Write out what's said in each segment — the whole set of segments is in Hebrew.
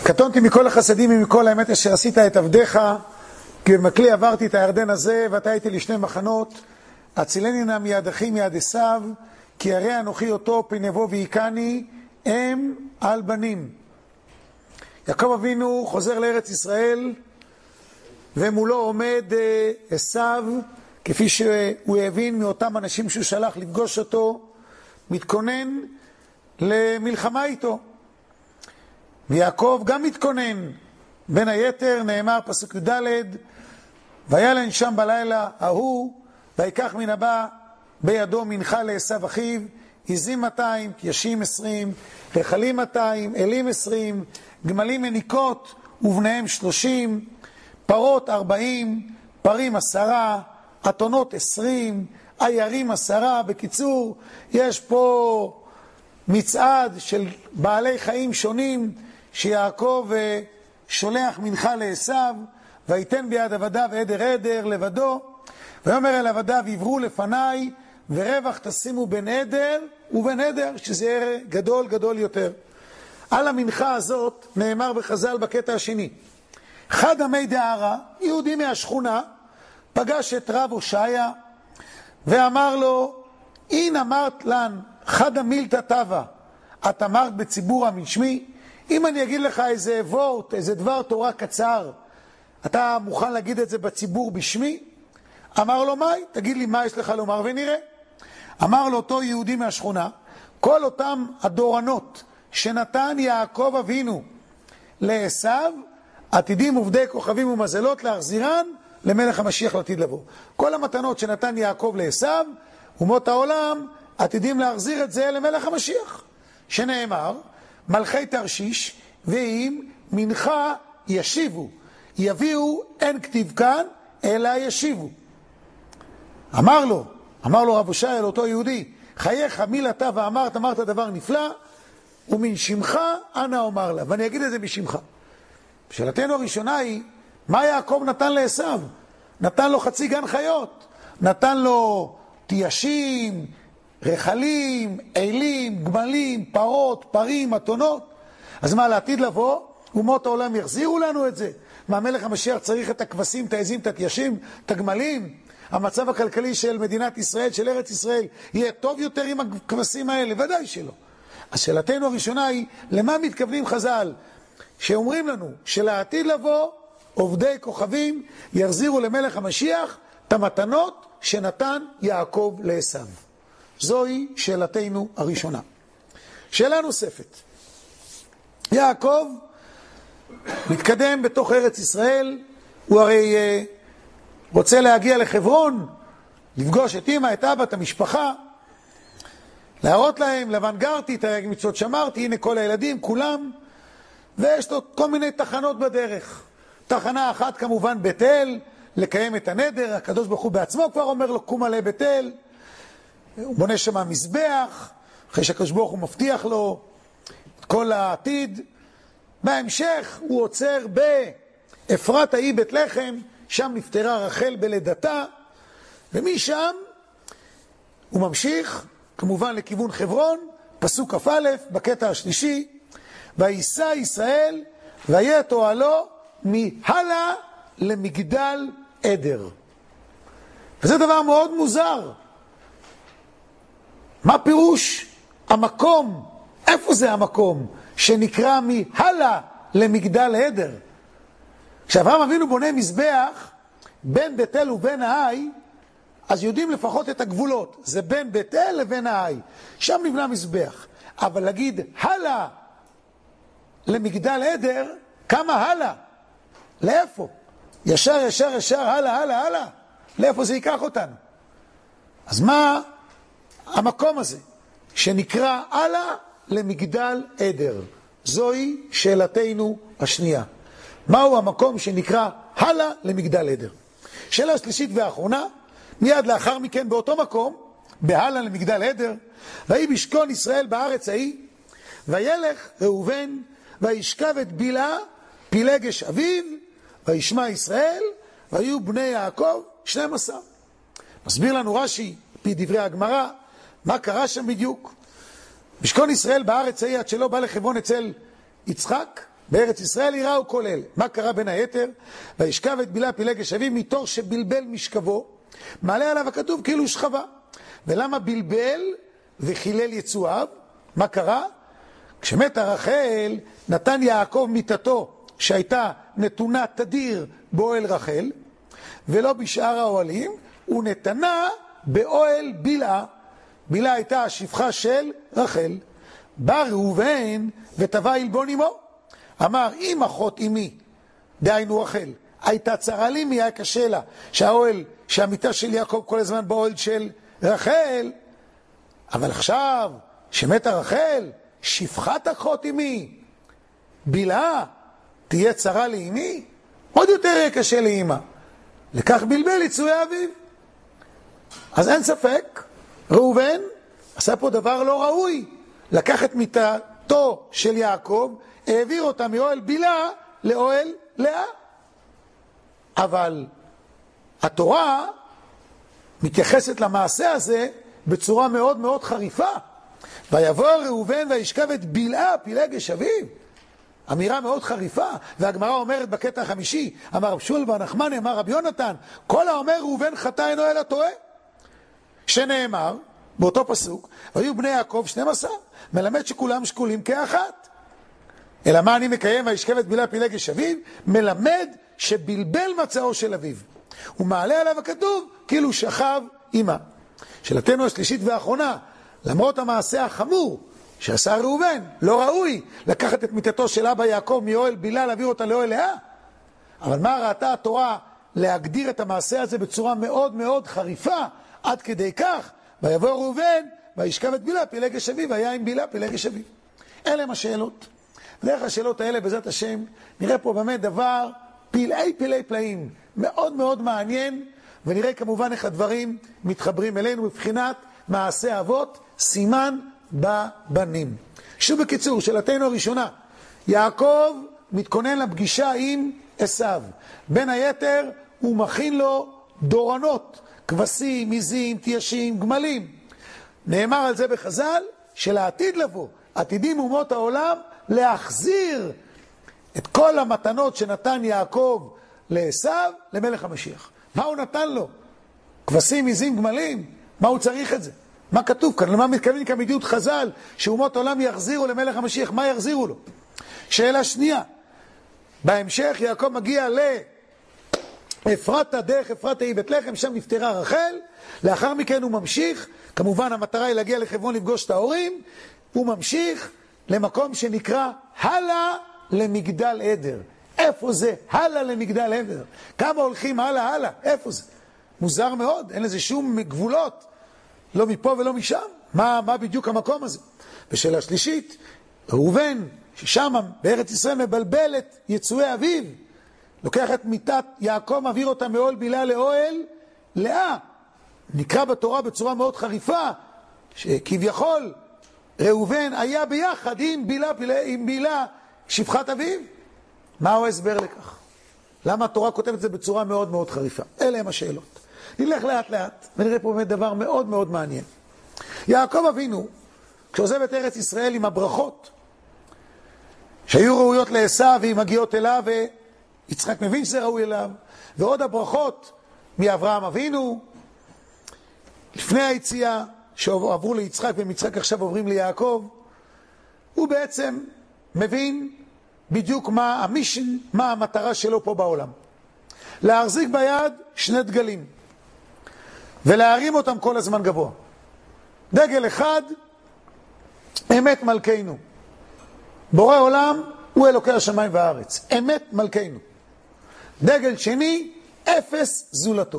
קטונתי מכל החסדים ומכל האמת אשר עשית את עבדיך, כי במקלי עברתי את הירדן הזה, ואתה הייתי לשני מחנות. הצילני נא מיד אחי מיד עשיו, כי הרי אנוכי אותו פן יבוא ויקני אם על בנים. יעקב אבינו חוזר לארץ ישראל, ומולו עומד עשיו, כפי שהוא הבין מאותם אנשים שהוא שלח לפגוש אותו, מתכונן למלחמה איתו. ויעקב גם מתכונן. בין היתר נאמר פסוק י"ד, וילן שם בלילה ההוא, ויקח מן הבא בידו מנחה לעשיו אחיו, עזים 200, קיישים 20, רחלים 200, אלים 20, גמלים מניקות ובניהם 30, פרות 40, פרים 10, אתונות 20, עיירים 10. בקיצור, יש פה מצעד של בעלי חיים שונים שיעקב שולח מנחה לעשיו, ויתן ביד עבדיו עדר עדר לבדו, ויאמר אל עבדיו עברו לפניי, ורווח תשימו בין עדר ובין עדר, שזה ערך גדול גדול יותר. על המנחה הזאת נאמר בחז"ל בקטע השני, חד עמי דהרה, יהודי מהשכונה, פגש את רב הושעיה ואמר לו, אין אמרת לן חד המילתא טבא, את אמרת בציבור המשמי, אם אני אגיד לך איזה וורט, איזה דבר תורה קצר, אתה מוכן להגיד את זה בציבור בשמי? אמר לו, מאי, תגיד לי מה יש לך לומר ונראה. אמר לו אותו יהודי מהשכונה, כל אותם הדורנות שנתן יעקב אבינו לעשיו, עתידים עובדי כוכבים ומזלות להחזירן למלך המשיח לעתיד לבוא. כל המתנות שנתן יעקב לעשיו, אומות העולם עתידים להחזיר את זה למלך המשיח, שנאמר, מלכי תרשיש ואם מנחה ישיבו, יביאו, אין כתיב כאן, אלא ישיבו. אמר לו רב הושעיה לאותו יהודי, חייך מילתה ואמרת, אמרת דבר נפלא, ומן שמך אנא אומר לה, ואני אגיד את זה בשמך. שאלתנו הראשונה היא, מה יעקב נתן לעשיו? נתן לו חצי גן חיות, נתן לו תיישים, רחלים, אלים, גמלים, פרות, פרים, אתונות. אז מה, לעתיד לבוא? אומות העולם יחזירו לנו את זה? מה, מלך המשיח צריך את הכבשים, את העזים, את התיישים, את הגמלים? המצב הכלכלי של מדינת ישראל, של ארץ ישראל, יהיה טוב יותר עם הכבשים האלה? ודאי שלא. אז שאלתנו הראשונה היא, למה מתכוונים חז"ל? שאומרים לנו שלעתיד לבוא, עובדי כוכבים יחזירו למלך המשיח את המתנות שנתן יעקב לעשיו. זוהי שאלתנו הראשונה. שאלה נוספת. יעקב מתקדם בתוך ארץ ישראל, הוא הרי רוצה להגיע לחברון, לפגוש את אמא, את אבא, את המשפחה, להראות להם, לבן גרתי, את מצוות שמרתי, הנה כל הילדים, כולם, ויש לו כל מיני תחנות בדרך. תחנה אחת כמובן בית אל, לקיים את הנדר, הקדוש ברוך הוא בעצמו כבר אומר לו, קום עלי בית אל, הוא בונה שם מזבח, אחרי שהקדוש ברוך הוא מבטיח לו את כל העתיד. בהמשך הוא עוצר באפרת האי בית לחם, שם נפטרה רחל בלידתה, ומשם הוא ממשיך כמובן לכיוון חברון, פסוק כ"א בקטע השלישי, וייסע ישראל ויהיה את אוהלו מהלה למגדל עדר. וזה דבר מאוד מוזר. מה פירוש המקום? איפה זה המקום שנקרא מהלה למגדל עדר? כשאברהם אבינו בונה מזבח בין בית אל ובין העי, אז יודעים לפחות את הגבולות. זה בין בית אל לבין העי. שם נבנה מזבח. אבל להגיד הלה למגדל עדר, כמה הלה? לאיפה? ישר ישר ישר הלה הלה הלה? לאיפה זה ייקח אותנו? אז מה המקום הזה שנקרא הלה למגדל עדר? זוהי שאלתנו השנייה. מהו המקום שנקרא הלה למגדל עדר? שאלה שלישית ואחרונה, מיד לאחר מכן באותו מקום, בהלה למגדל עדר, ויהי בשכון ישראל בארץ ההיא, וילך ראובן, וישכב את בלהה פילגש אביו, וישמע ישראל, והיו בני יעקב 12. מסביר לנו רש"י, פי דברי הגמרא, מה קרה שם בדיוק. בשכון ישראל בארץ ההיא, עד שלא בא לחברון אצל יצחק, בארץ ישראל יראו כל אלה. מה קרה בין היתר? וישכב את בלהה פילגש אביו מתוך שבלבל משכבו, מעלה עליו הכתוב כאילו שכבה. ולמה בלבל וחילל יצואיו? מה קרה? כשמתה רחל נתן יעקב מיתתו שהייתה נתונה תדיר באוהל רחל ולא בשאר האוהלים, הוא נתנה באוהל בלהה. בלהה הייתה השפחה של רחל. בא ראובן ותבע עלבון אמו, אמר אם אחות אמי, דהיינו רחל, הייתה צרה לי, מי היה קשה לה שהמיטה של יעקב כל הזמן באוהל של רחל, אבל עכשיו שמתה רחל, שפחת אחות אמי בלהה תהיה צרה לאמי, עוד יותר יהיה קשה לאמא. לכך בלבל יצואי אביו. אז אין ספק, ראובן עשה פה דבר לא ראוי, לקח את מיטתו של יעקב, העביר אותה מאוהל בלהה לאוהל לאה. אבל התורה מתייחסת למעשה הזה בצורה מאוד מאוד חריפה. ויבוא ראובן וישכב את בלהה פילגש אביו. אמירה מאוד חריפה, והגמרא אומרת בקטע החמישי, אמר רב שול בר נחמני, אמר רב יונתן, כל האומר ראובן חטא אינו אלא טועה. שנאמר באותו פסוק, והיו בני יעקב 12, מלמד שכולם שקולים כאחת. אלא מה אני מקיים? וישכב את בלהה פילגש אביו, מלמד שבלבל מצאו של אביו. הוא מעלה עליו הכתוב כאילו שכב עמה. שאלתנו השלישית והאחרונה, למרות המעשה החמור שעשה ראובן, לא ראוי לקחת את מיטתו של אבא יעקב מאוהל בלהה להעביר אותה לאוהל לאה. אבל מה ראתה התורה להגדיר את המעשה הזה בצורה מאוד מאוד חריפה, עד כדי כך, ויבוא ראובן וישכב את בלהה פילגש אביו, והיה עם בלהה פילגש אביו. אלה הם השאלות. דרך השאלות האלה בעזרת השם נראה פה באמת דבר פלאי פלאים, מאוד מאוד מעניין, ונראה כמובן איך הדברים מתחברים אלינו בבחינת מעשה אבות, סימן בבנים. שוב בקיצור, שאלתנו הראשונה, יעקב מתכונן לפגישה עם עשיו. בין היתר הוא מכין לו דורנות, כבשים, עזים, תיישים, גמלים. נאמר על זה בחז"ל שלעתיד לבוא, עתידים אומות העולם להחזיר את כל המתנות שנתן יעקב לעשיו למלך המשיח. מה הוא נתן לו? כבשים, עזים, גמלים? מה הוא צריך את זה? מה כתוב כאן? למה מתכוון כמדיניות חז"ל שאומות העולם יחזירו למלך המשיח? מה יחזירו לו? שאלה שנייה, בהמשך יעקב מגיע לאפרתה, דרך אפרתה היא בית לחם, שם נפטרה רחל. לאחר מכן הוא ממשיך, כמובן המטרה היא להגיע לחברון לפגוש את ההורים. הוא ממשיך למקום שנקרא הלאה למגדל עדר. איפה זה הלאה למגדל עדר? כמה הולכים הלאה? איפה זה? מוזר מאוד, אין לזה שום גבולות, לא מפה ולא משם. מה בדיוק המקום הזה? ושאלה שלישית, ראובן ששם בארץ ישראל מבלבל את יצואי אביו, לוקח את מיטת יעקב, מעביר אותה מאוהל בלהה לאוהל לאה. נקרא בתורה בצורה מאוד חריפה שכביכול ראובן היה ביחד עם בלהה שפחת אביו. מהו ההסבר לכך? למה התורה כותבת את זה בצורה מאוד מאוד חריפה? אלה הם השאלות. נלך לאט לאט ונראה פה באמת דבר מאוד מאוד מעניין. יעקב אבינו, כשעוזב את ארץ ישראל עם הברכות שהיו ראויות לעשיו והיא מגיעות אליו, ויצחק מבין שזה ראוי אליו, ועוד הברכות מאברהם אבינו לפני היציאה שעברו ליצחק, ומיצחק עכשיו עוברים ליעקב. הוא בעצם מבין בדיוק מה המישן, מה המטרה שלו פה בעולם. להחזיק ביד שני דגלים ולהרים אותם כל הזמן גבוה. דגל אחד, אמת מלכנו, בורא עולם הוא אלוקי השמיים והארץ, אמת מלכנו. דגל שני, אפס זולתו.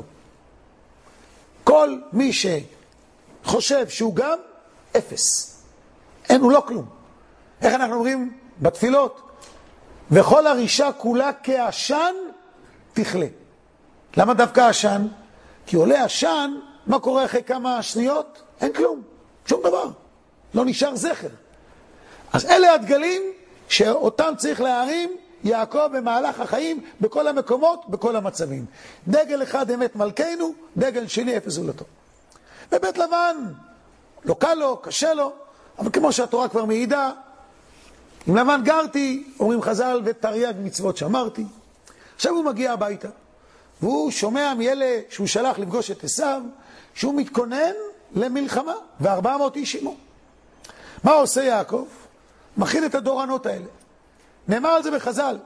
כל מי שחושב שהוא גם, אפס. אין, הוא לא כלום. איך אנחנו אומרים בתפילות? וכל הרישה כולה כעשן תכלה. למה דווקא עשן? כי עולה עשן, מה קורה אחרי כמה שניות? אין כלום, שום דבר. לא נשאר זכר. אז אלה הדגלים שאותם צריך להרים יעקב במהלך החיים, בכל המקומות, בכל המצבים. דגל אחד אמת מלכנו, דגל שני אפס זולתו. בבית לבן, לא קל לו, קשה לו, אבל כמו שהתורה כבר מעידה, עם לבן גרתי, אומרים חז"ל, ותרי"ג מצוות שמרתי. עכשיו הוא מגיע הביתה, והוא שומע מאלה שהוא שלח לפגוש את עשיו, שהוא מתכונן למלחמה, ו400 איש עמו. מה עושה יעקב? מכין את הדורנות האלה. נאמר על זה בחז"ל,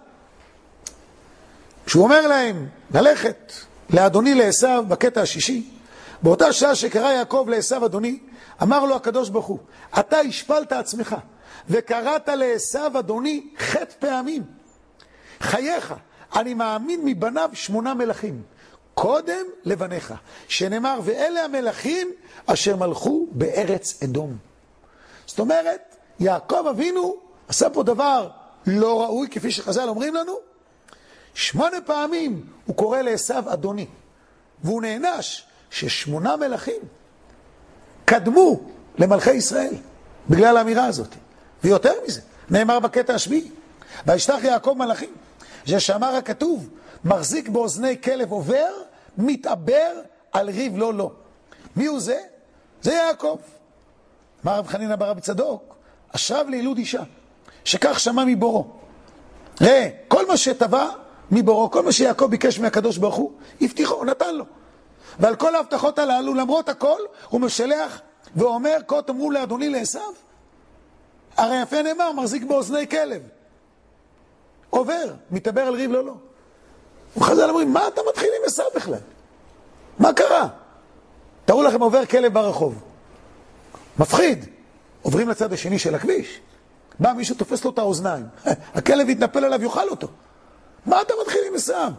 שהוא אומר להם ללכת לאדוני לעשיו בקטע השישי, באותה שעה שקרא יעקב לעשיו אדוני, אמר לו הקדוש ברוך הוא, אתה השפלת עצמך, וקראת לעשיו אדוני חטא פעמים. חייך, אני מאמין מבניו 8 מלכים, קודם לבניך, שנאמר, ואלה המלכים אשר מלכו בארץ אדום. זאת אומרת, יעקב אבינו עשה פה דבר לא ראוי, כפי שחז"ל אומרים לנו, 8 פעמים הוא קורא לעשיו אדוני, והוא נענש ש8 מלכים קדמו למלכי ישראל, בגלל האמירה הזאת. ויותר מזה, נאמר בקטע השביעי, וישלח יעקב מלאכים, ששמע הכתוב, מחזיק באוזני כלב עובר, מתעבר על ריב לא לא. מי הוא זה? זה יעקב. אמר רב חנינא בר רבי צדוק, אשריו לילוד אישה, שכך שמע מבורו. ראה, כל מה שטבע מבורו, כל מה שיעקב ביקש מהקדוש ברוך הוא, הבטיחו, הוא נתן לו. ועל כל ההבטחות הללו, למרות הכל, הוא משלח ואומר, כה תאמרו לאדוני לעשיו. הרי יפה נאמר, מחזיק באוזני כלב. עובר, מתעבר על ריב לא לא. וחז"ל אומרים, מה אתה מתחיל עם עשיו בכלל? מה קרה? תראו לכם, עובר כלב ברחוב. מפחיד. עוברים לצד השני של הכביש. בא מישהו תופס לו את האוזניים. הכלב יתנפל עליו, יאכל אותו. מה אתה מתחיל עם עשיו?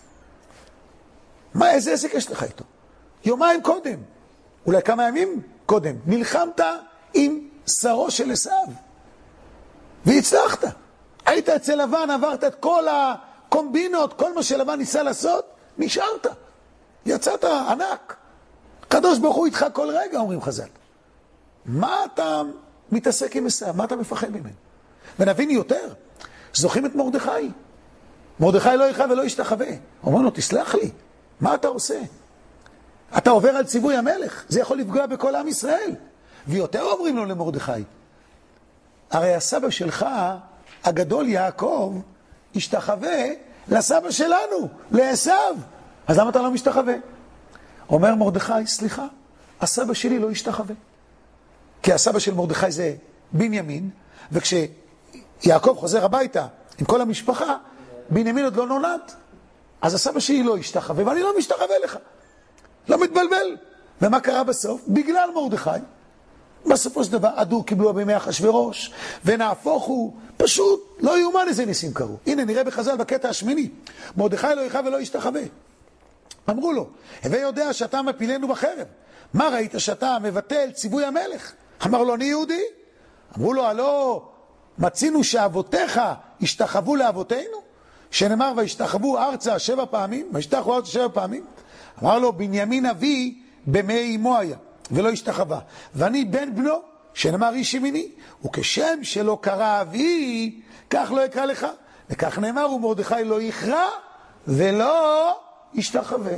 מה, איזה עסק יש לך איתו? יומיים קודם, אולי כמה ימים קודם, נלחמת עם שרו של עשיו. והצלחת. היית אצל לבן, עברת את כל הקומבינות, כל מה שלבן ניסה לעשות, נשארת. יצאת ענק. קדוש ברוך הוא איתך כל רגע, אומרים חז"ל. מה אתה מתעסק עם עשיו? מה אתה מפחד ממנו? ונבין יותר, זוכרים את מרדכי. מרדכי לא יכאב ולא ישתחווה. אומר לו, תסלח לי, מה אתה עושה? אתה עובר על ציווי המלך, זה יכול לפגוע בכל עם ישראל. ויותר אומרים לו למרדכי, הרי הסבא שלך, הגדול יעקב, השתחווה לסבא שלנו, לעשיו. אז למה אתה לא משתחווה? אומר מרדכי, סליחה, הסבא שלי לא השתחווה. כי הסבא של מרדכי זה בנימין, וכשיעקב חוזר הביתה עם כל המשפחה, בנימין עוד לא נולד. אז הסבא שלי לא השתחווה, ואני לא משתחווה לך. לא מתבלבל. ומה קרה בסוף? בגלל מרדכי. בסופו של דבר עדו קיבלו בימי אחשוורוש, ונהפוך הוא, פשוט לא יאומן איזה ניסים קרו. הנה נראה בחז"ל בקטע השמיני, מרדכי לא יכאב ולא ישתחווה. אמרו לו, הווה יודע שאתה מפילנו בחרב, מה ראית שאתה מבטל ציווי המלך? אמר לו, אני יהודי. אמרו לו, הלא מצינו שאבותיך השתחוו לאבותינו, שנאמר וישתחוו ארצה 7 פעמים, וישתחוו ארצה 7 פעמים. אמר לו, בנימין אבי במי אמו היה ולא השתחווה, ואני בן בנו, שנאמר איש ימיני, וכשם שלא קרא אבי, כך לא יקרא לך. וכך נאמר, ומרדכי לא יכרע ולא ישתחווה.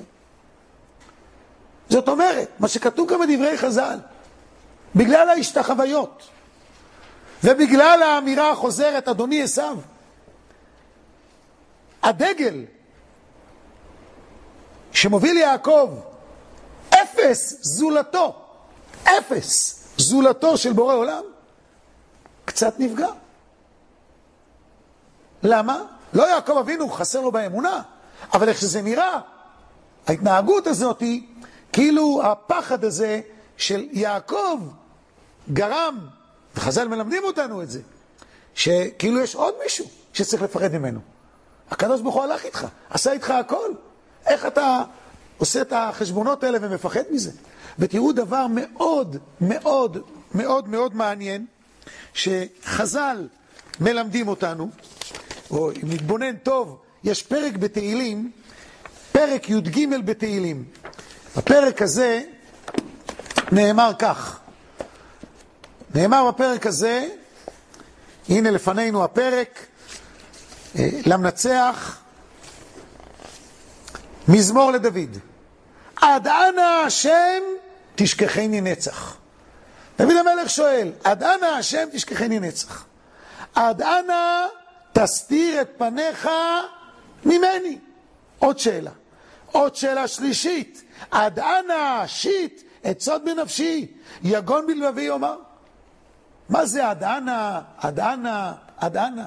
זאת אומרת, מה שכתוב גם בדברי חז"ל, בגלל ההשתחוויות, ובגלל האמירה החוזרת, אדוני עשיו, הדגל שמוביל יעקב, אפס זולתו של בורא עולם, קצת נפגע. למה? לא יעקב אבינו חסר לו באמונה, אבל איך שזה נראה, ההתנהגות הזאת היא, כאילו הפחד הזה של יעקב גרם, וחז"ל מלמדים אותנו את זה, שכאילו יש עוד מישהו שצריך לפחד ממנו. הקדוש ברוך הוא הלך איתך, עשה איתך הכל. איך אתה עושה את החשבונות האלה ומפחד מזה? ותראו דבר מאוד מאוד מאוד מאוד מעניין, שחז"ל מלמדים אותנו, או אם נתבונן טוב, יש פרק בתהילים, פרק י"ג בתהילים. בפרק הזה נאמר כך, נאמר בפרק הזה, הנה לפנינו הפרק, למנצח, מזמור לדוד. עד אנה השם תשכחני נצח. דוד המלך שואל, עד אנה השם תשכחני נצח? עד אנה תסתיר את פניך ממני. עוד שאלה. עוד שאלה שלישית. עד אנה שיט את סוד בנפשי, יגון בלבבי יאמר. מה זה עד אנה, עד אנה, עד אנה?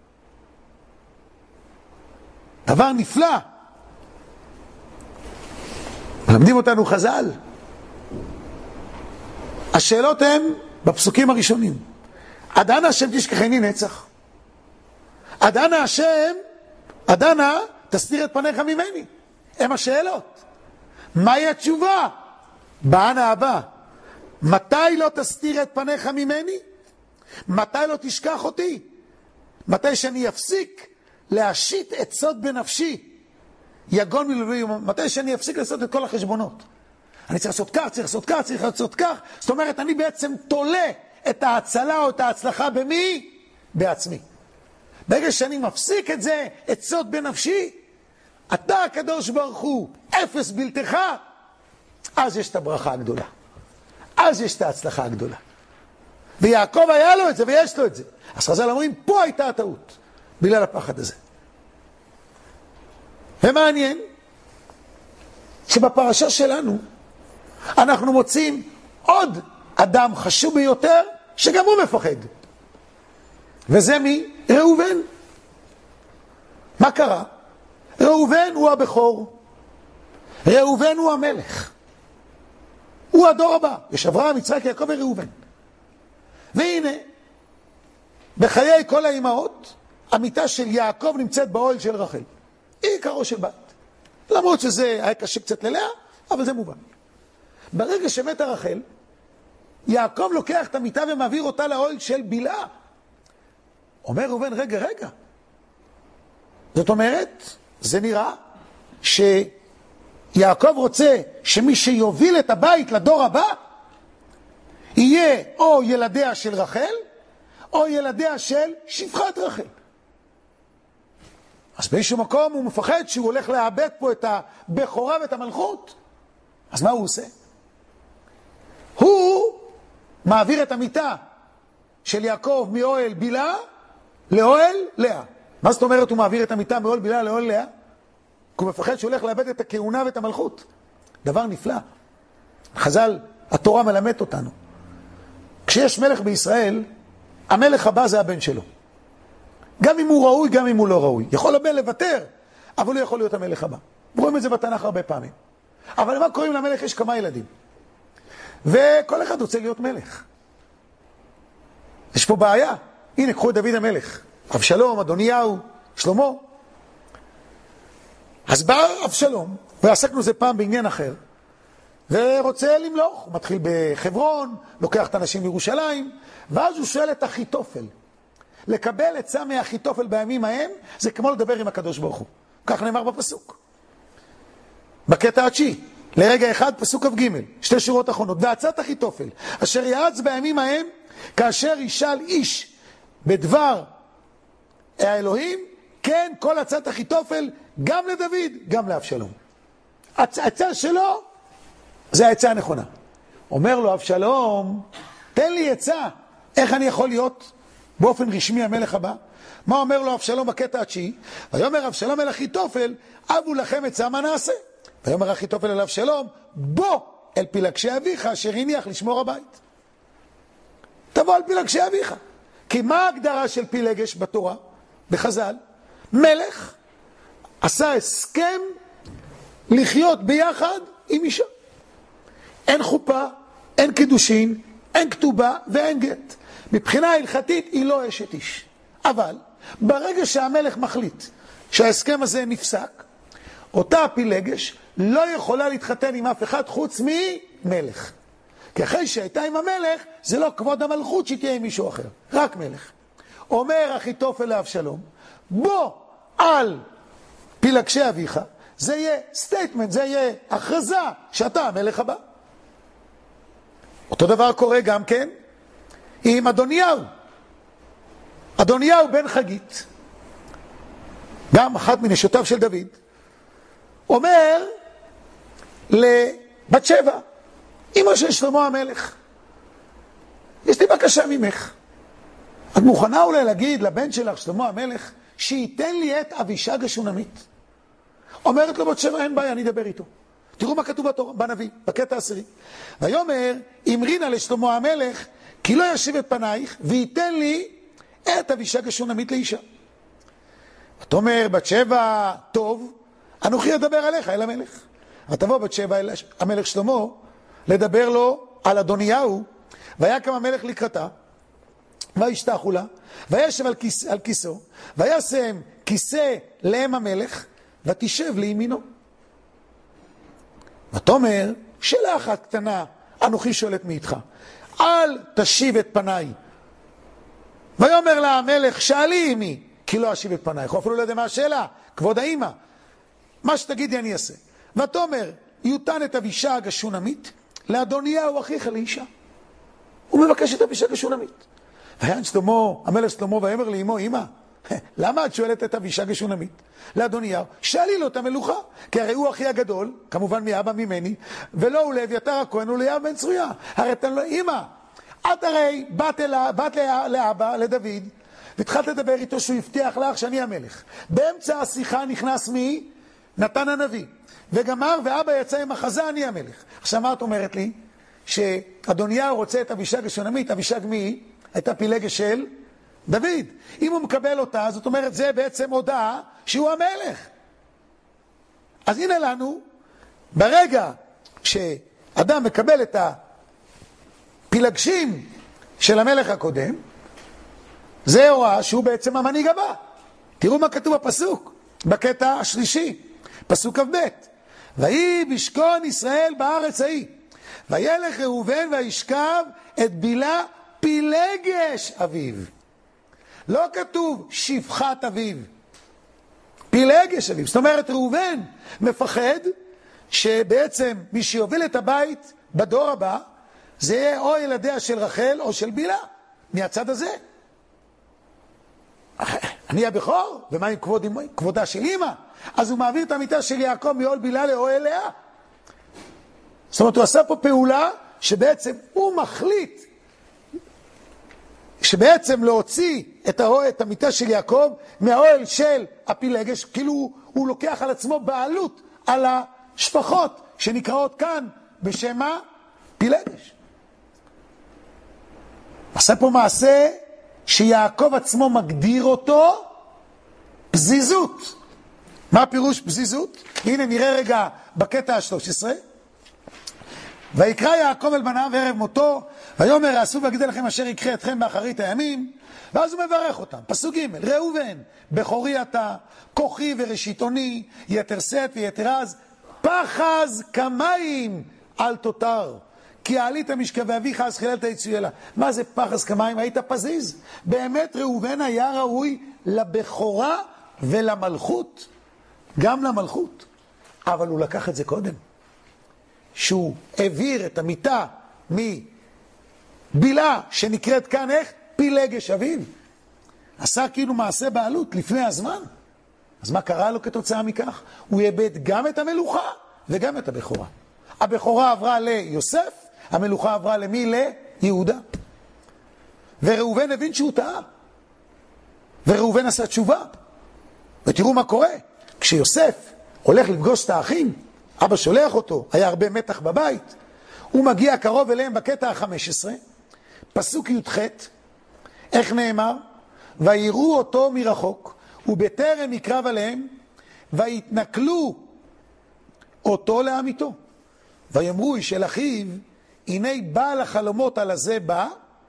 דבר נפלא. מלמדים אותנו חז"ל. השאלות הן בפסוקים הראשונים. עד אנה השם תשכחני נצח. עד אנה השם, עד אנה תסתיר את פניך ממני. הם השאלות. מהי התשובה? באנה הבא. מתי לא תסתיר את פניך ממני? מתי לא תשכח אותי? מתי שאני אפסיק להשית את סוד בנפשי? יגון מלבבי, מתי שאני אפסיק לעשות את כל החשבונות? אני צריך לעשות כך, צריך לעשות כך, צריך לעשות כך. זאת אומרת, אני בעצם תולה את ההצלה או את ההצלחה במי? בעצמי. ברגע שאני מפסיק את זה, את סוד בנפשי, אתה הקדוש ברוך הוא, אפס בלתך, אז יש את הברכה הגדולה. אז יש את ההצלחה הגדולה. ויעקב היה לו את זה ויש לו את זה. אז חז"ל אומרים, פה הייתה הטעות, בגלל הפחד הזה. ומעניין, שבפרשה שלנו, אנחנו מוצאים עוד אדם חשוב ביותר, שגם הוא מפחד. וזה מי? ראובן. מה קרה? ראובן הוא הבכור. ראובן הוא המלך. הוא הדור הבא. יש אברהם, יצחק, יעקב וראובן. והנה, בחיי כל האימהות, המיטה של יעקב נמצאת באוהל של רחל. היא עיקרו של בת. למרות שזה היה קשה קצת ללאה, אבל זה מובן. ברגע שמתה רחל, יעקב לוקח את המיטה ומעביר אותה לאוהל של בלעה. אומר ראובן, רגע. זאת אומרת, זה נראה שיעקב רוצה שמי שיוביל את הבית לדור הבא, יהיה או ילדיה של רחל, או ילדיה של שפחת רחל. אז באיזשהו מקום הוא מפחד שהוא הולך לאבד פה את הבכורה ואת המלכות. אז מה הוא עושה? הוא מעביר את המיטה של יעקב מאוהל בלעה לאוהל לאה. מה זאת אומרת הוא מעביר את המיטה מאוהל בלעה לאוהל לאה? כי הוא מפחד שהוא הולך לאבד את הכהונה ואת המלכות. דבר נפלא. חז"ל, התורה מלמד אותנו. כשיש מלך בישראל, המלך הבא זה הבן שלו. גם אם הוא ראוי, גם אם הוא לא ראוי. יכול הבן לוותר, אבל הוא יכול להיות המלך הבא. רואים את זה בתנ"ך הרבה פעמים. אבל מה קוראים למלך? יש כמה ילדים. וכל אחד רוצה להיות מלך. יש פה בעיה. הנה, קחו את דוד המלך. אבשלום, אדוניהו, שלמה. אז בא אבשלום, ועסקנו זה פעם בעניין אחר, ורוצה למלוך. הוא מתחיל בחברון, לוקח את אנשים לירושלים, ואז הוא שואל את אחיתופל. לקבל עצה מאחיתופל בימים ההם, זה כמו לדבר עם הקדוש ברוך הוא. כך נאמר בפסוק. בקטע התשיעי, לרגע אחד, פסוק כ"ג, 2 שורות אחרונות. ועצת אחיתופל, אשר יעץ בימים ההם, כאשר ישאל איש בדבר האלוהים, כן, כל עצת אחיתופל, גם לדוד, גם לאבשלום. העצה שלו, זה העצה הנכונה. אומר לו אבשלום, תן לי עצה, איך אני יכול להיות באופן רשמי המלך הבא? מה אומר לו אבשלום בקטע התשיעי? ויאמר אבשלום אל אחיתופל, אבו לכם עצה, מה נעשה? ויאמר אחיתופל אל אבשלום, בוא אל פילגשי אביך אשר הניח לשמור הבית. תבוא על פילגשי אביך. כי מה ההגדרה של פילגש בתורה? בחז"ל, מלך עשה הסכם לחיות ביחד עם אישה. אין חופה, אין קידושין, אין כתובה ואין גט. מבחינה הלכתית היא לא אשת איש. אבל ברגע שהמלך מחליט שההסכם הזה נפסק, אותה פילגש לא יכולה להתחתן עם אף אחד חוץ ממלך. כי אחרי שהייתה עם המלך, זה לא כבוד המלכות שתהיה עם מישהו אחר, רק מלך. אומר אחיתופל לאבשלום, בוא על פילגשי אביך, זה יהיה סטייטמנט, זה יהיה הכרזה שאתה המלך הבא. אותו דבר קורה גם כן עם אדוניהו. אדוניהו בן חגית, גם אחת מנשותיו של דוד, אומר לבת שבע, אמא של שלמה המלך, יש לי בקשה ממך. את מוכנה אולי להגיד לבן שלך, שלמה המלך, שייתן לי את אבישג השונמית? אומרת לו בת שבע, אין בעיה, אני אדבר איתו. תראו מה כתוב בנביא, בקטע העשירי. ויאמר, אמרינה לשלמה המלך, כי לא ישיב את פנייך, וייתן לי את אבישג השונמית לאישה. ותאמר בת שבע, טוב, אנוכי אדבר עליך אל המלך. ותבוא בת שבע אל המלך שלמה, לדבר לו על אדוניהו, ויקם המלך לקראתה, וישתחו לה, וישב על כיסו, וישם כיסא לאם המלך, ותשב לימינו. ותאמר, שאלה אחת קטנה, אנוכי שואלת מאיתך, אל תשיב את פניי. ויאמר לה המלך, שאלי אמי, כי לא אשיב את פנייך. הוא אפילו לא יודע מה השאלה, כבוד האמא, מה שתגידי אני אעשה. ותאמר, יותן את אבישג השונמית, לאדוניהו אחיך לאישה. הוא מבקש את אבישג השונמית. ויען שלמה, המלך שלמה, ויאמר לאמו, אמא, למה את שואלת את אבישג השונמית? לאדוניהו, שאלי לו את המלוכה, כי הרי הוא אחי הגדול, כמובן מאבא ממני, ולא הוא לאביתר הכהן, הוא ליאב בן צרויה. הרי תן לו, אמא, את הרי באת לאבא, לדוד, והתחלת לדבר איתו שהוא הבטיח לך שאני המלך. באמצע השיחה נכנס מי? נתן הנביא. וגמר, ואבא יצא עם החזה, אני המלך. עכשיו מה את אומרת לי? שאדוניהו רוצה את אבישג השונמית, אבישג מי? הייתה פילגש של דוד. אם הוא מקבל אותה, זאת אומרת, זה בעצם הודעה שהוא המלך. אז הנה לנו, ברגע שאדם מקבל את הפילגשים של המלך הקודם, זה הוראה שהוא בעצם המנהיג הבא. תראו מה כתוב בפסוק, בקטע השלישי, פסוק כ"ב. ויהי בשכון ישראל בארץ ההיא, וילך ראובן וישכב את בלהה פילגש אביו. לא כתוב שפחת אביו, פילגש אביו. זאת אומרת, ראובן מפחד שבעצם מי שיוביל את הבית בדור הבא, זה יהיה או ילדיה של רחל או של בלהה, מהצד הזה. אני הבכור, ומה עם כבודה של אמא? אז הוא מעביר את המיטה של יעקב מאוהל בלהה לאוהל לאה. זאת אומרת, הוא עשה פה פעולה שבעצם הוא מחליט שבעצם להוציא את המיטה של יעקב מהאוהל של הפילגש, כאילו הוא לוקח על עצמו בעלות על השפחות שנקראות כאן בשם פילגש. עשה פה מעשה שיעקב עצמו מגדיר אותו פזיזות. מה פירוש פזיזות? הנה נראה רגע בקטע ה-13. ויקרא יעקב אל בניו ערב מותו, ויאמר עשו ואגיד לכם אשר יקרה אתכם באחרית הימים, ואז הוא מברך אותם. פסוק ג' ראובן, בכורי אתה, כוחי וראשיתוני, יתר שאת ויתר עז, פחז כמים אל תותר, כי עלית משכבי אביך אז חיללת יצוילה. מה זה פחז כמים? היית פזיז. באמת ראובן היה ראוי לבכורה ולמלכות, גם למלכות, אבל הוא לקח את זה קודם. שהוא העביר את המיטה מבלהה שנקראת כאן איך? פילגש אביו. עשה כאילו מעשה בעלות לפני הזמן. אז מה קרה לו כתוצאה מכך? הוא איבד גם את המלוכה וגם את הבכורה. הבכורה עברה ליוסף, המלוכה עברה למי? ליהודה. וראובן הבין שהוא טעה. וראובן עשה תשובה. ותראו מה קורה. כשיוסף הולך לפגוש את האחים, אבא שולח אותו, היה הרבה מתח בבית, הוא מגיע קרוב אליהם בקטע ה-15, פסוק י"ח, איך נאמר? ויראו אותו מרחוק, ובטרם יקרב עליהם, ויתנכלו אותו לעמיתו. ויאמרו איש אל אחיו, הנה בעל החלומות על הזה בא,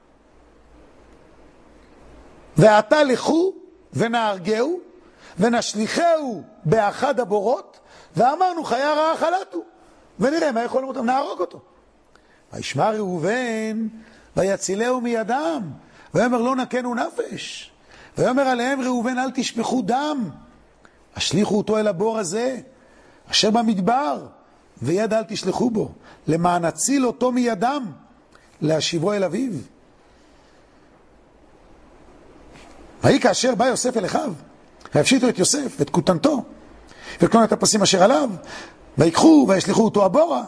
ועתה לכו ונהרגהו, ונשליחהו באחד הבורות, ואמרנו חיה רעה חלטו, ונראה מה יכולים אותם, נהרוג אותו. וישמע ראובן ויצילהו מידם, ויאמר לא נקנו נפש. ויאמר עליהם ראובן אל תשפכו דם, השליחו אותו אל הבור הזה אשר במדבר, ויד אל תשלחו בו, למען הציל אותו מידם, להשיבו אל אביו. ויהי כאשר בא יוסף אל אחיו, והפשיטו את יוסף ואת כותנתו וכלון את הפסים אשר עליו, ויקחו וישליחו אותו הבורה,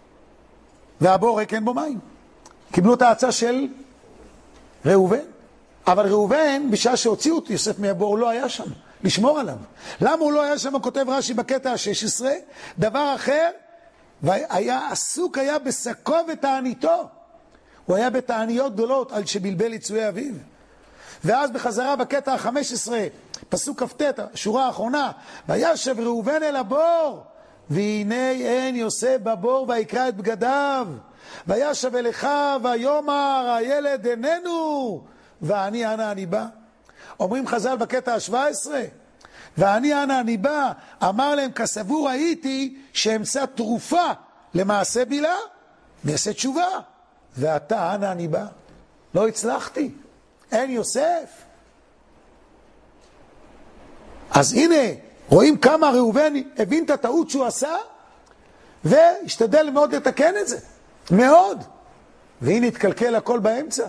והבור ריק אין בו מים. קיבלו את ההצעה של ראובן. אבל ראובן, בשעה שהוציאו את יוסף מהבור, לא היה שם, לשמור עליו. למה הוא לא היה שם? כותב רש"י בקטע ה-16, דבר אחר, והיה עסוק היה בשקו ותעניתו. הוא היה בתעניות גדולות על שבלבל יצואי אביו. ואז בחזרה בקטע ה-15, פסוק כ"ט, שורה האחרונה, וישב ראובן אל הבור, והנה אין יוסף בבור, ויקרא את בגדיו, וישב אל אחיו, ויאמר הילד איננו, ואני אנה אני בא. אומרים חז"ל בקטע ה-17, ואני אנה אני בא, אמר להם, כסבור הייתי שאמצא תרופה למעשה בילה, נעשה תשובה, ואתה אנה אני בא. לא הצלחתי, אין יוסף. אז הנה, רואים כמה ראובן הבין את הטעות שהוא עשה, והשתדל מאוד לתקן את זה, מאוד. והנה התקלקל הכל באמצע.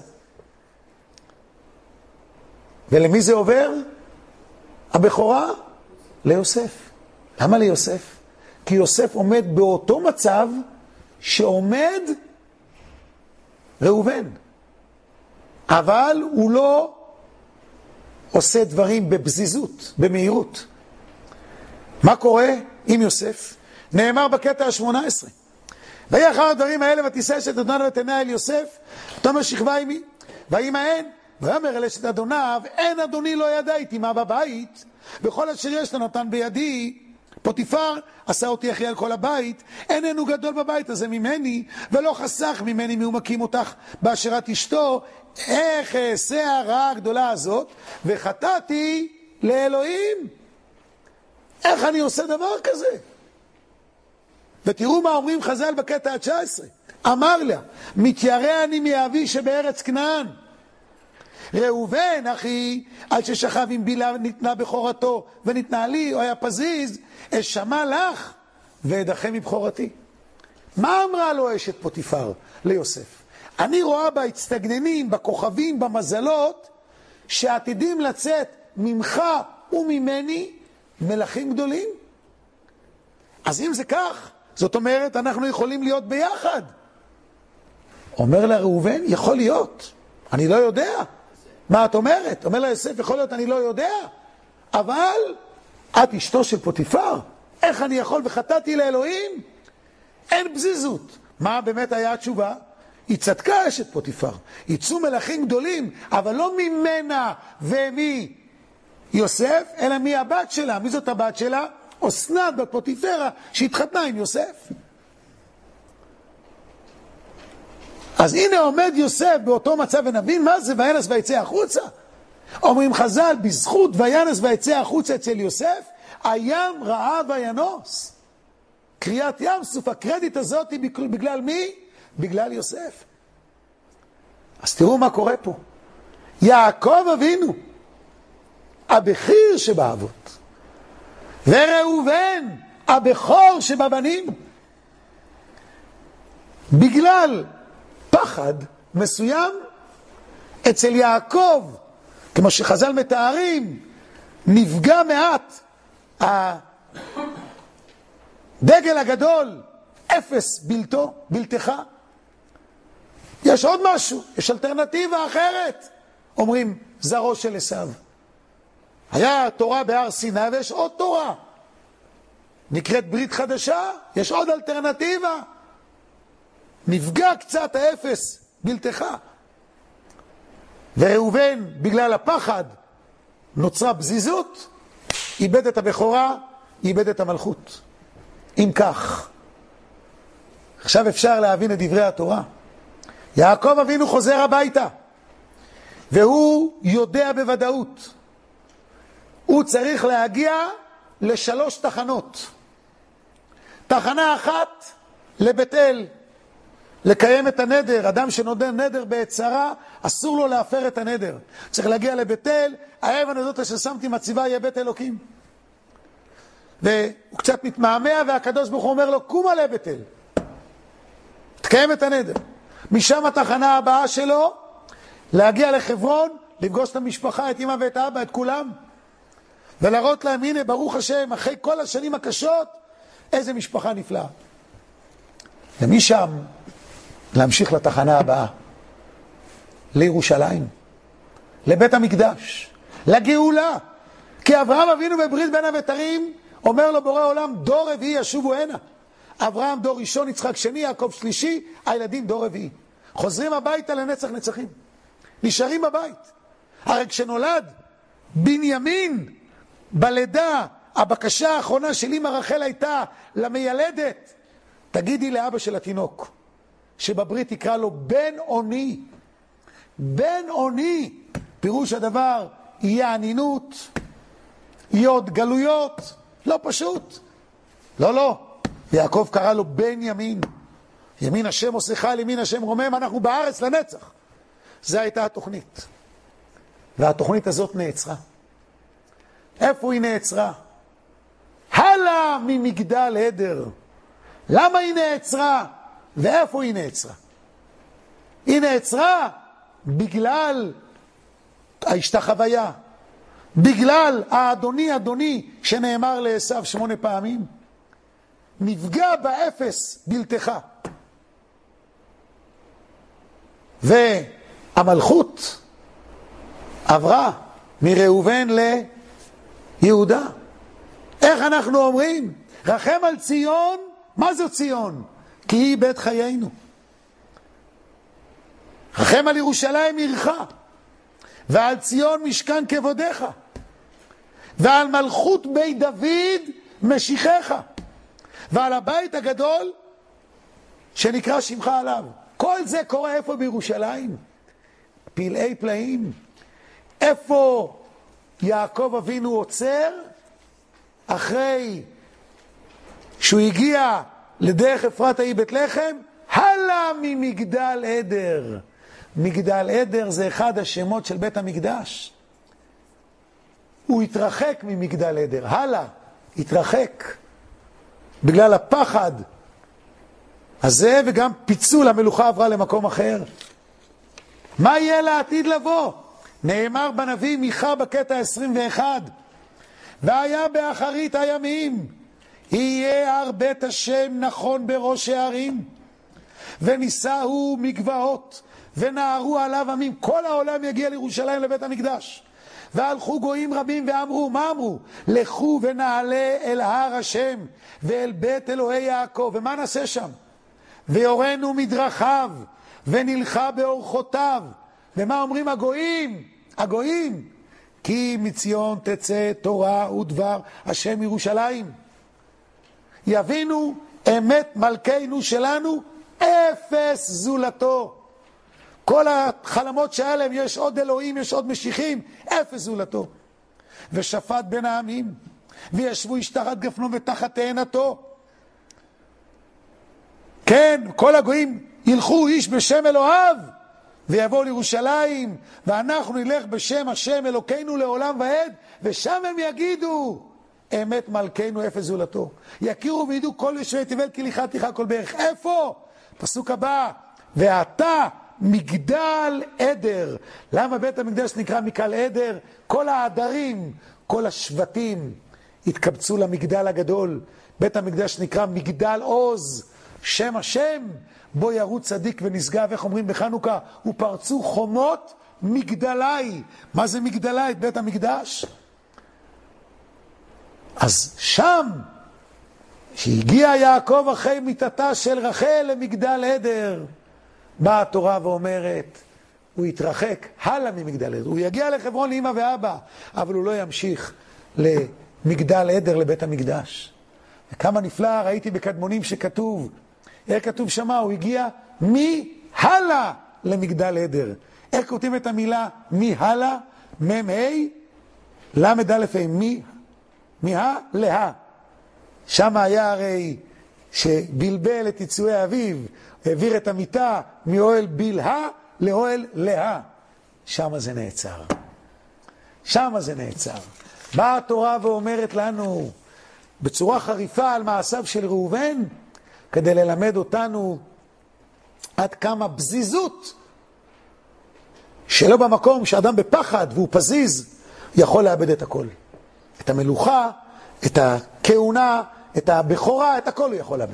ולמי זה עובר? הבכורה? ליוסף. למה ליוסף? כי יוסף עומד באותו מצב שעומד ראובן. אבל הוא לא עושה דברים בבזיזות, במהירות. מה קורה עם יוסף? נאמר בקטע ה-18. ויהי אחר הדברים האלה ותישא אשת אדוניו את עיניה אל יוסף, ותאמר שכבה עמי, וימאן, ויאמר אל אשת אדוניו, אין אדוני לא ידע איתי מה בבית, וכל אשר יש לו נתן בידי, פוטיפר עשה אותי אחראי על כל הבית, איננו גדול בבית הזה ממני, ולא חסך ממני מעומקים אותך באשרת אשתו, איך אעשה הרעה הגדולה הזאת, וחטאתי לאלוהים. איך אני עושה דבר כזה? ותראו מה אומרים חז"ל בקטע ה-19. אמר לה, מתיירא אני מאבי שבארץ כנען. ראובן אחי, עד ששכב עם בילה ניתנה בכורתו וניתנה לי, או היה פזיז, אשמע לך ואדחה מבכורתי. מה אמרה לו אשת פוטיפר ליוסף? אני רואה בהצטגננים, בכוכבים, במזלות, שעתידים לצאת ממך וממני מלכים גדולים. אז אם זה כך, זאת אומרת, אנחנו יכולים להיות ביחד. אומר לה ראובן, יכול להיות, אני לא יודע. מה את אומרת? אומר לה יוסף, יכול להיות, אני לא יודע. אבל את אשתו של פוטיפר, איך אני יכול? וחטאתי לאלוהים? אין בזיזות. מה באמת היה התשובה? היא צדקה אשת פוטיפר. יצאו מלכים גדולים, אבל לא ממנה ומי יוסף, אלא מי הבת שלה. מי זאת הבת שלה? אסנת בת פוטיפרה שהתחתנה עם יוסף. אז הנה עומד יוסף באותו מצב, ונבין מה זה וינס ויצא החוצה. אומרים חז"ל, בזכות וינס ויצא החוצה אצל יוסף, הים ראה וינוס. קריאת ים סוף, הקרדיט הזאת היא בגלל מי? בגלל יוסף. אז תראו מה קורה פה. יעקב אבינו, הבכיר שבאבות, וראובן, הבכור שבבנים, בגלל פחד מסוים אצל יעקב, כמו שחז"ל מתארים, נפגע מעט הדגל הגדול, אפס בלתו, בלתך. יש עוד משהו, יש אלטרנטיבה אחרת, אומרים זרעו של עשיו. היה תורה בהר סיני ויש עוד תורה, נקראת ברית חדשה, יש עוד אלטרנטיבה. נפגע קצת האפס בלתך. וראובן בגלל הפחד נוצרה בזיזות, איבד את הבכורה, איבד את המלכות. אם כך, עכשיו אפשר להבין את דברי התורה. יעקב אבינו חוזר הביתה, והוא יודע בוודאות, הוא צריך להגיע לשלוש תחנות. תחנה אחת לבית אל, לקיים את הנדר. אדם שנודר נדר בצרה, אסור לו להפר את הנדר. צריך להגיע לבית אל, האבן הזאת ששמתי מציבה יהיה בית אלוקים. והוא קצת מתמהמה, והקדוש ברוך הוא אומר לו, קום עלי בית אל, תקיים את הנדר. משם התחנה הבאה שלו, להגיע לחברון, לפגוש את המשפחה, את אמא ואת אבא, את כולם, ולהראות להם, הנה ברוך השם, אחרי כל השנים הקשות, איזה משפחה נפלאה. ומשם להמשיך לתחנה הבאה, לירושלים. לבית המקדש, לגאולה. כי אברהם אבינו בברית בין הבתרים אומר לו בורא עולם, דור רביעי ישובו הנה. אברהם דור ראשון, יצחק שני, יעקב שלישי, הילדים דור רביעי. חוזרים הביתה לנצח נצחים. נשארים בבית. הרי כשנולד בנימין בלידה, הבקשה האחרונה של אמא רחל הייתה למיילדת, תגידי לאבא של התינוק, שבברית יקרא לו בן עוני. בן עוני, פירוש הדבר, יהיה ענינות, יהיה עוד גלויות, לא פשוט. לא. יעקב קרא לו בן ימין. ימין השם עושה חיל, ימין השם רומם, אנחנו בארץ לנצח. זו הייתה התוכנית. והתוכנית הזאת נעצרה. איפה היא נעצרה? הלאה ממגדל עדר. למה היא נעצרה? ואיפה היא נעצרה? היא נעצרה בגלל ההשתחוויה, בגלל האדוני אדוני שנאמר לעשו 8 פעמים. נפגע באפס בלתך. והמלכות עברה מראובן ליהודה. איך אנחנו אומרים? רחם על ציון. מה זו ציון? כי היא בית חיינו. רחם על ירושלים עירך, ועל ציון משכן כבודך, ועל מלכות בית דוד משיחך, ועל הבית הגדול שנקרא שמך עליו. כל זה קורה איפה בירושלים? פלאי פלאים. איפה יעקב אבינו עוצר אחרי שהוא הגיע לדרך אפרתה היא בית לחם? הלאה ממגדל עדר. מגדל עדר זה אחד השמות של בית המקדש. הוא התרחק ממגדל עדר. הלאה, התרחק. בגלל הפחד הזה, וגם פיצול המלוכה עברה למקום אחר. מה יהיה לעתיד לבוא? נאמר בנביא מיכה בקטע 21, והיה באחרית הימים יהיה הר בית השם נכון בראש הערים, ונישאו מגבעות ונערו עליו עמים. כל העולם יגיע לירושלים לבית המקדש. והלכו גויים רבים ואמרו, מה אמרו? לכו ונעלה אל הר השם ואל בית אלוהי יעקב. ומה נעשה שם? ויורנו מדרכיו ונלכה באורחותיו. ומה אומרים הגויים? הגויים, כי מציון תצא תורה ודבר השם ירושלים. יבינו אמת מלכנו שלנו אפס זולתו. כל החלמות שהיה להם, יש עוד אלוהים, יש עוד משיחים, אפס זולתו. ושפט בין העמים, וישבו איש תחת גפנו ותחת תאנתו. כן, כל הגויים ילכו איש בשם אלוהיו, ויבואו לירושלים, ואנחנו נלך בשם השם אלוקינו לעולם ועד, ושם הם יגידו, אמת מלכנו אפס זולתו. יכירו וידעו כל יושבי תבל כי ליכתיך כל בערך. איפה? פסוק הבא, ואתה מגדל עדר. למה בית המקדש נקרא מגדל עדר? כל העדרים, כל השבטים התקבצו למגדל הגדול. בית המקדש נקרא מגדל עוז, שם השם בו ירוץ צדיק ונשגב. איך אומרים בחנוכה? ופרצו חומות מגדלי. מה זה מגדלי? את בית המקדש. אז שם שהגיע יעקב אחרי מיתתה של רחל למגדל עדר, באה התורה ואומרת, הוא יתרחק הלאה ממגדל עדר. הוא יגיע לחברון לאמא ואבא, אבל הוא לא ימשיך למגדל עדר, לבית המקדש. וכמה נפלא ראיתי בקדמונים שכתוב, איך כתוב שמה? הוא הגיע מהלאה למגדל עדר. איך כותבים את המילה מהלאה? מ"ה למ"א, מהלאה. שם היה הרי שבלבל את יצואי אביו, העביר את המיטה מאוהל בלהה לאוהל לאה. שם זה נעצר. שם זה נעצר. באה התורה ואומרת לנו בצורה חריפה על מעשיו של ראובן, כדי ללמד אותנו עד כמה בזיזות שלא במקום שאדם בפחד והוא פזיז יכול לאבד את הכל. את המלוכה, את הכהונה, את הבכורה, את הכל הוא יכול לאבד.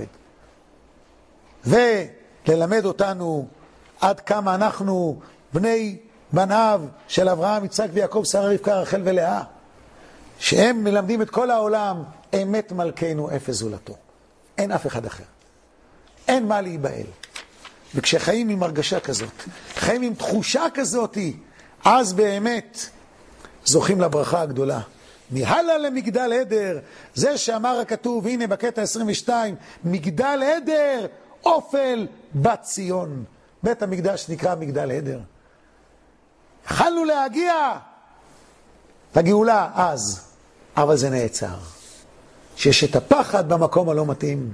וללמד אותנו עד כמה אנחנו בני בניו של אברהם, יצחק ויעקב, שרה, רבקה, רחל ולאה, שהם מלמדים את כל העולם, אמת מלכנו אפס זולתו. אין אף אחד אחר. אין מה להיבהל. וכשחיים עם הרגשה כזאת, חיים עם תחושה כזאת, אז באמת זוכים לברכה הגדולה. מהלה למגדל עדר, זה שאמר הכתוב, הנה בקטע 22, מגדל עדר, אופל בת ציון. בית המקדש נקרא מגדל עדר. יכלנו להגיע לגאולה אז, אבל זה נעצר. שיש את הפחד במקום הלא מתאים,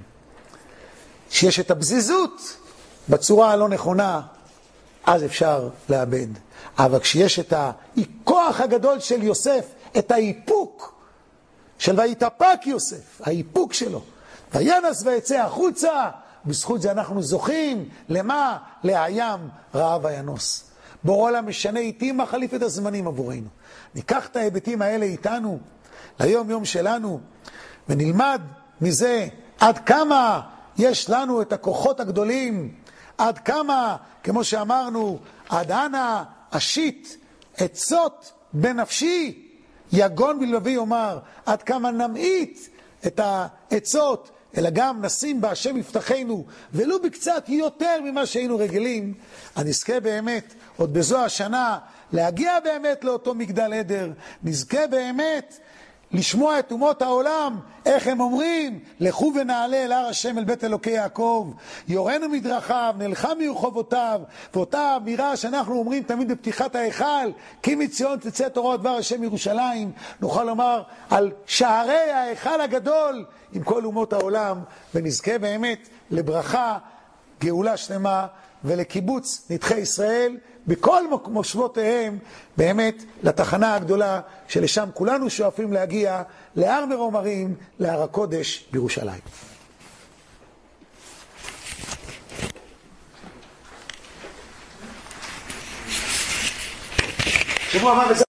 שיש את הבזיזות בצורה הלא נכונה, אז אפשר לאבד. אבל כשיש את הכוח הגדול של יוסף, את האיפוק של ויתאפק יוסף, האיפוק שלו, וינס ויצא החוצה, בזכות זה אנחנו זוכים, למה? להים רעב וינוס. בורא עולם משנה עיתים מחליף את הזמנים עבורנו. ניקח את ההיבטים האלה איתנו, ליום יום שלנו, ונלמד מזה עד כמה יש לנו את הכוחות הגדולים, עד כמה, כמו שאמרנו, עד אנה אשית עצות בנפשי, יגון בלבבי יאמר, עד כמה נמעיט את העצות, אלא גם נשים בהשם יפתחנו, ולו בקצת יותר ממה שהיינו רגילים, נזכה באמת, עוד בזו השנה, להגיע באמת לאותו מגדל עדר, נזכה באמת לשמוע את אומות העולם, איך הם אומרים, לכו ונעלה אל הר השם אל בית אלוקי יעקב, יורנו מדרכיו, נלכה מרחובותיו, ואותה אמירה שאנחנו אומרים תמיד בפתיחת ההיכל, כי מציון תצא תורה דבר השם ירושלים, נוכל לומר על שערי ההיכל הגדול עם כל אומות העולם, ונזכה באמת לברכה, גאולה שלמה, ולקיבוץ נדחי ישראל, בכל מושבותיהם, באמת לתחנה הגדולה שלשם כולנו שואפים להגיע, להר מרום הרים, להר הקודש בירושלים. שבוע הבא